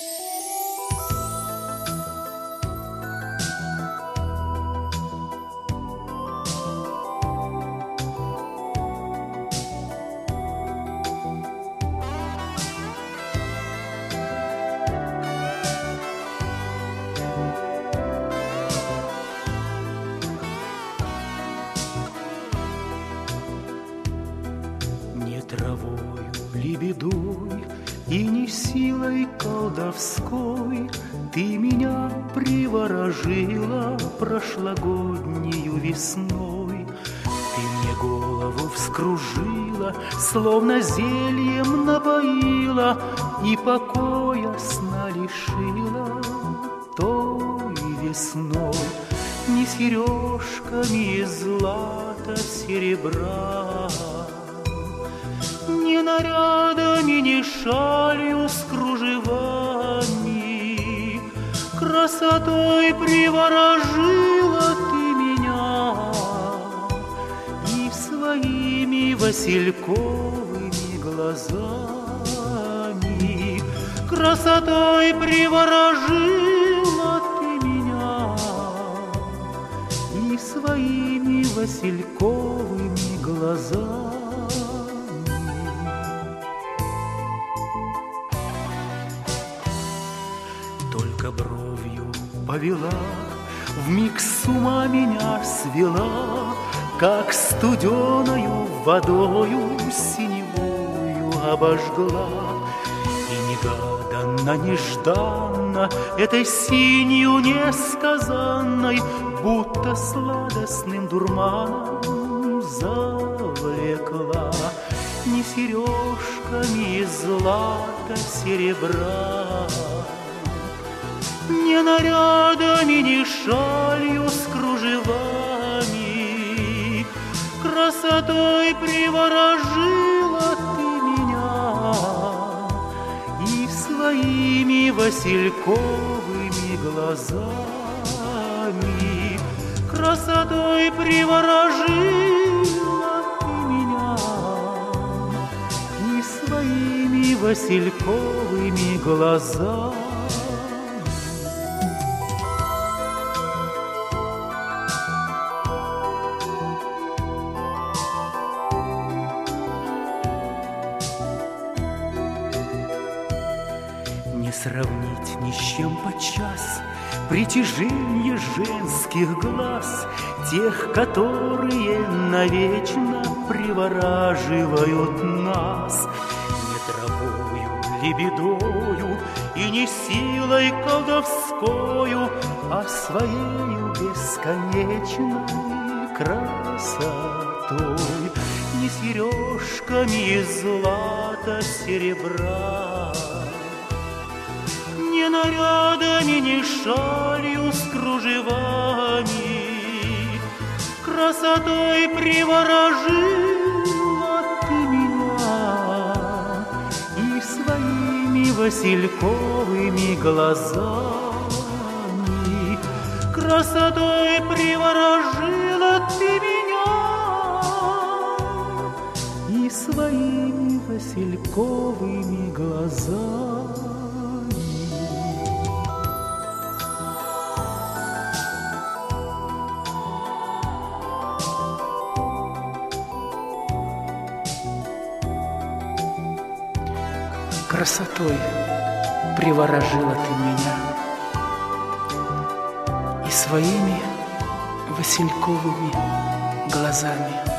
Травою, лебедой и не силой колдовской ты меня приворожила прошлогоднею весной. Ты мне голову вскружила, словно зельем напоила, и покоя сна лишила той весной. Не сережками из злата серебра, ни нарядами, ни шалью с кружевами, красотой приворожила ты меня, и своими васильковыми глазами красотой приворожила ты меня, и своими васильковыми глазами. Бровью повела, вмиг с ума меня свела, как студеною водою синевую обожгла. И негаданно, нежданно этой синью несказанной, будто сладостным дурманом завлекла. Не сережками из злата серебра, ни нарядами, ни шалью с кружевами, красотой приворожила ты меня, и своими васильковыми глазами красотой приворожила ты меня, и своими васильковыми глазами. Не сравнить ни с чем подчас притяжение женских глаз, тех, которые навечно привораживают нас. Не травою, лебедою и не силой колдовскою, а своею бесконечной красотой. Не сережками из злата серебра, ни нарядами, ни шалью с кружевами, красотой приворожила ты меня, и своими васильковыми глазами красотой приворожила ты меня, и своими васильковыми глазами. Красотой приворожила ты меня, и своими васильковыми глазами